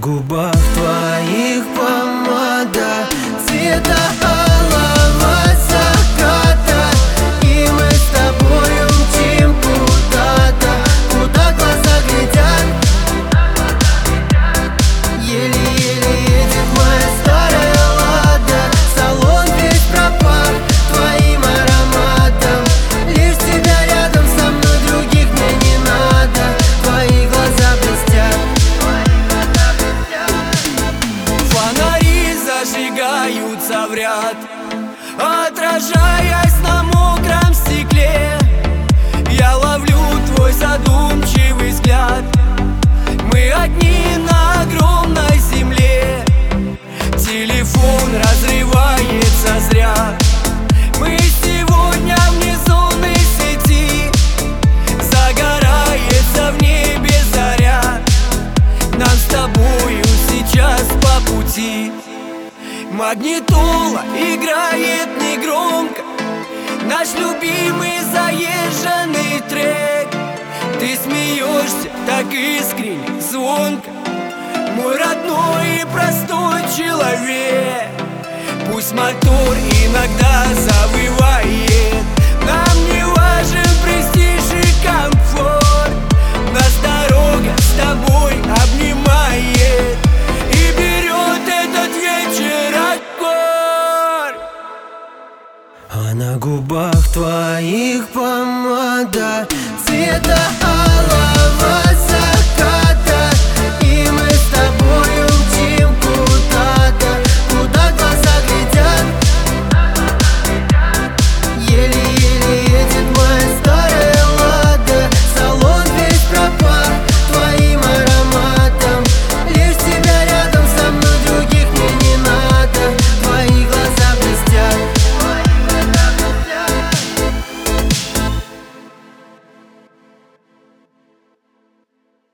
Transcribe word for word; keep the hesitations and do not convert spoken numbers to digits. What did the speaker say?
губах твоих помада цвета алого заката, и мы с тобою мчим куда-то, куда глаза глядят. Еле-еле едет моя старая лада, салон весь пропах твоим ароматом. Лишь тебя рядом со мной, других мне не надо. Твои глаза блестят, фонари зажигаются в ряд, отражаясь на мокром стекле. Я ловлю твой задумчивый взгляд. Мы одни на огромной земле. Телефон разрывается зря. Мы сегодня вне зоны сети. Загорается в небе заря. Нам с тобою сейчас по пути. Магнитола играет негромко наш любимый заезженный трек. Ты смеешься так искренне, звонко, мой родной и простой человек. Пусть мотор иногда завывает, нам не